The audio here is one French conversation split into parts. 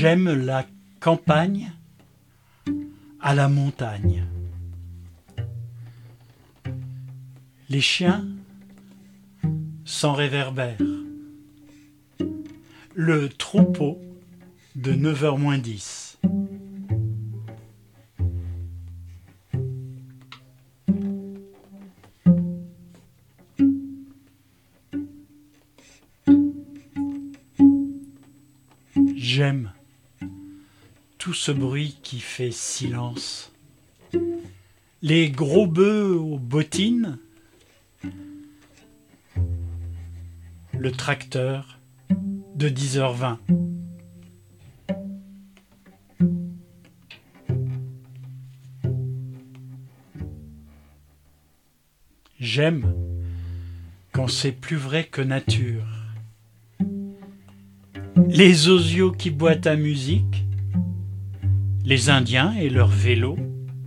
J'aime la campagne à la montagne. Les chiens sans réverbère. Le troupeau de 9h moins 10. J'aime tout ce bruit qui fait silence. Les gros bœufs aux bottines, le tracteur de 10h20. J'aime quand c'est plus vrai que nature. Les osios qui boitent à musique, les Indiens et leurs vélos,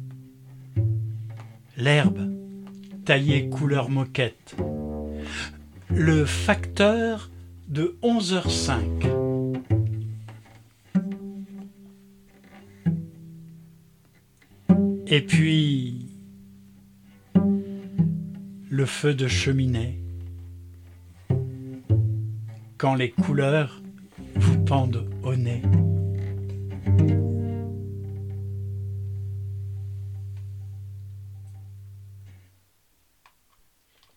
l'herbe taillée couleur moquette, le facteur de 11h05. Et puis, le feu de cheminée, quand les couleurs vous pendent au nez.